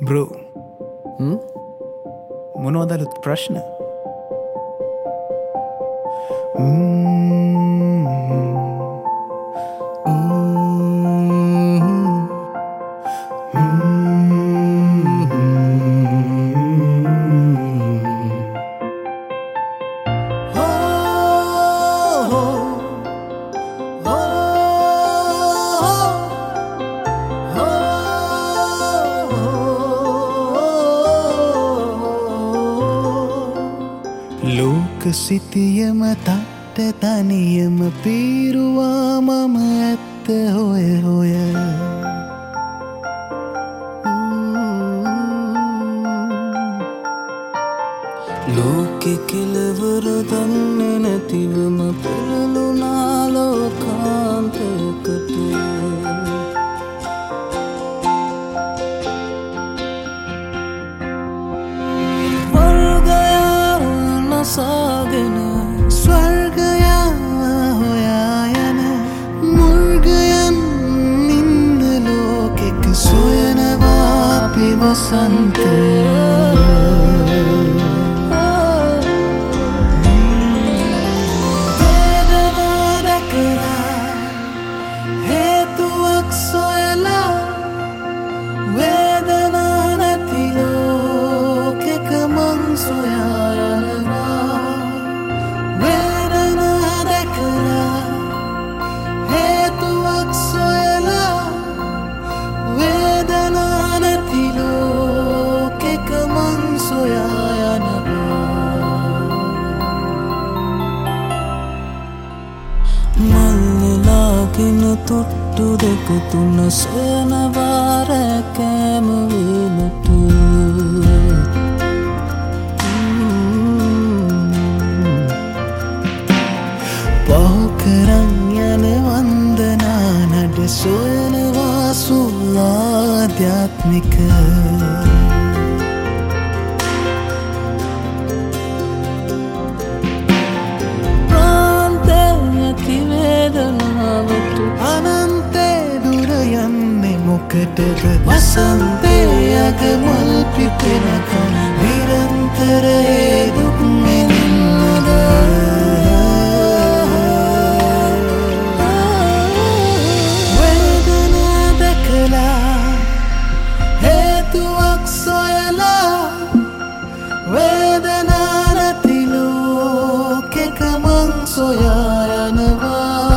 Bro, මොනවද අලුත් ප්‍රශ්න? ලෝක සිතියම තට්ට තනියම පීරුවා මම ඇත්ත හොය හොය ලෝකෙ කෙලවර දන්නේ නැතිවම පෙරළුණා ලෝකාන්තයකට සාගෙන ස්වර්ගයා හොයා යන මුර්ගයන් නින්ද ලෝකෙක සොයනවා අපි වසන්තය වේදනා දැකලා හේතුවක් සොයලා වේදනා නැති ලෝකෙක මං සොයා මල්ලලාගෙන තොට්ටු දෙක තුන සොයනවා රැකෑම වේලට පහුකරන් යන වන්දනා නඩ සොයනවා සුවාධ්‍යාත්මික අනන්තේ දුර යන්නේ මොකටද වසන්තයක මල් පිපෙනකම් නිරන්තර ඒ දුක් මෙනින්නද වේදනා දැකලා හේතුවක් සොයලා වේදනා නැති ලෝකෙක මං සොයා යනවා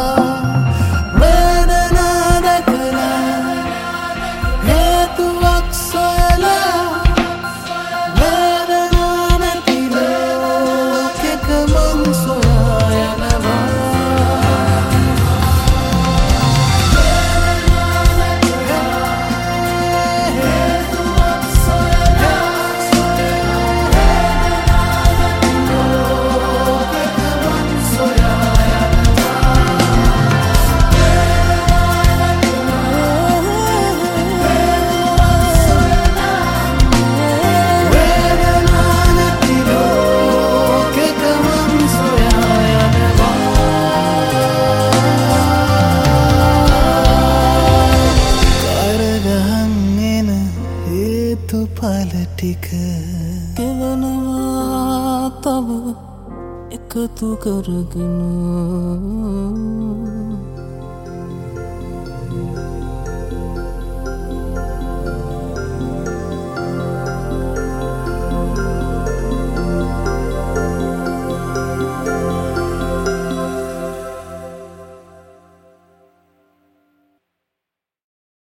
ටික කෙවනවා තව එකතු කරගෙන